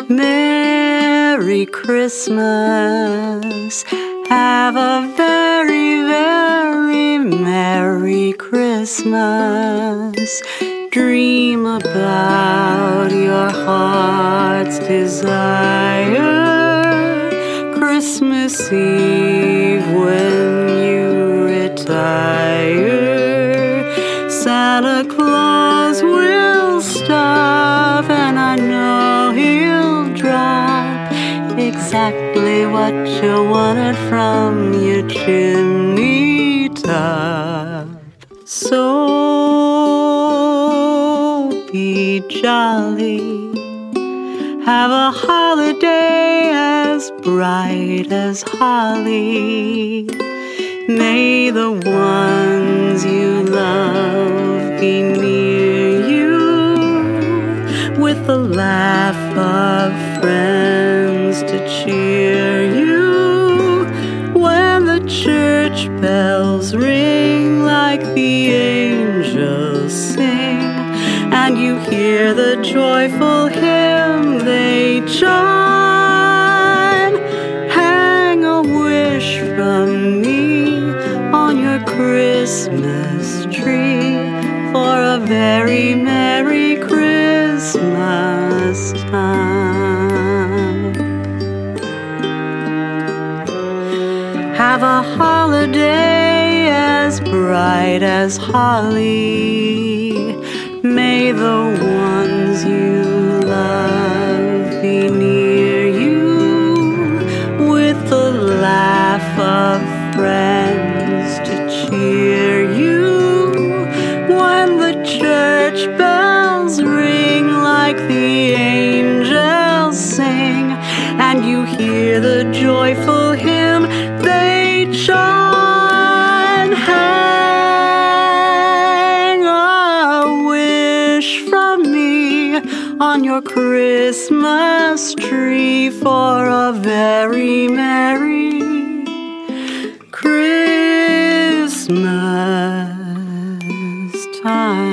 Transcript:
Merry Christmas. Have a very, very Merry Christmas. Dream about your heart's desire. Christmas Eve when you retire, Santa Claus will stop, and I know he'll drop exactly what you wanted from your chimney top. So be jolly, have a holiday as bright as holly. May the ones you love be near you, with the laugh of friends to cheer you. When the church bells ring like the angels sing, and you hear the joyful hymn they chime, hang a wish from me on your Christmas tree for a very Merry Christmas time. Have a holiday as bright as holly. May the ones you love be near you, with the laugh of friends to cheer you. When the church bells ring like the angels sing, and you hear the joyful hymn they chime, hang a wish from me on your Christmas tree for a very Merry Christmas time.